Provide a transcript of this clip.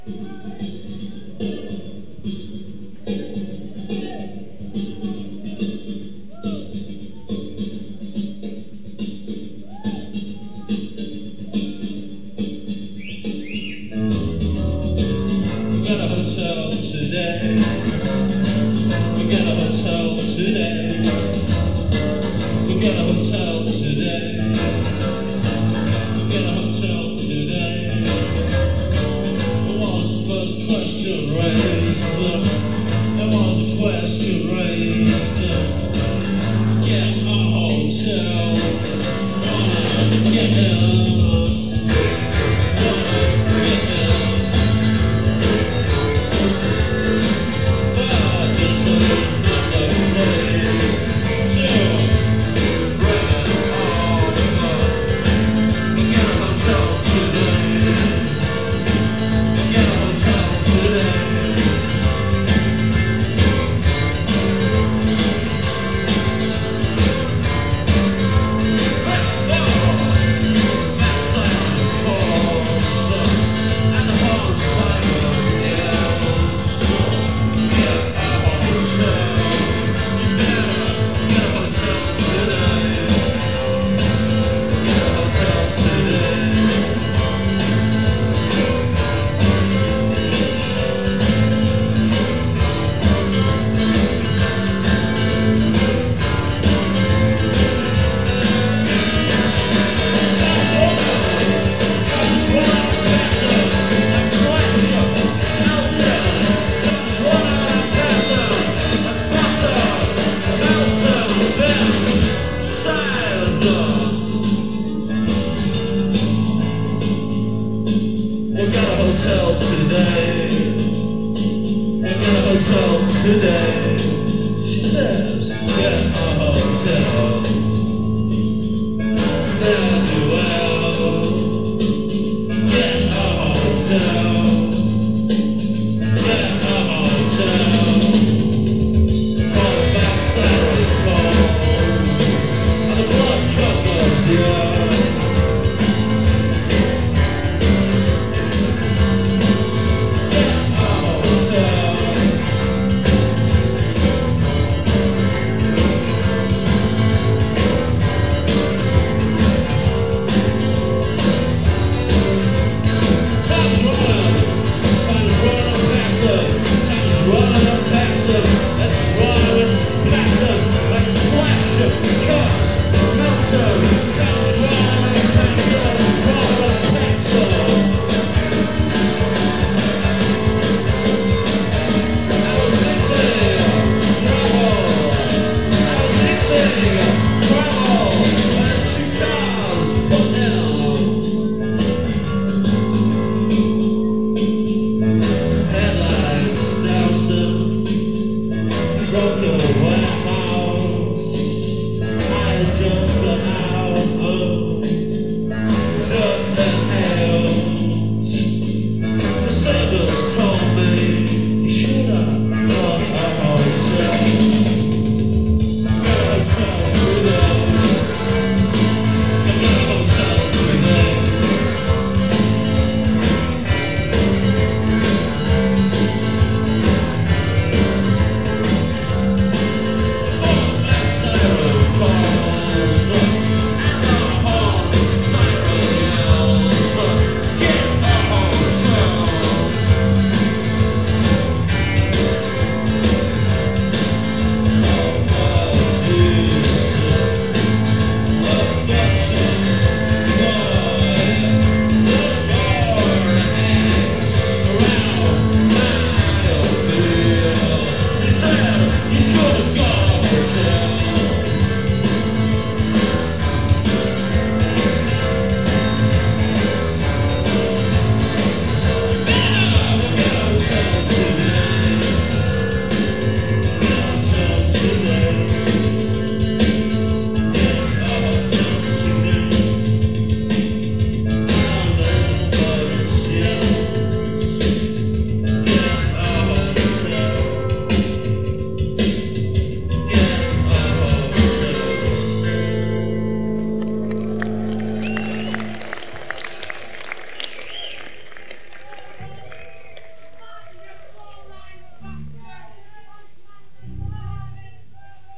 We got a hotel today. We got a hotel today. We got a hotel today. We got a hotel today. What was the first question raised? There was a question raised. Get a hotel. Wanna get in. We got a hotel today. We got a hotel today. She says, get a hotel. Very well. Get a hotel.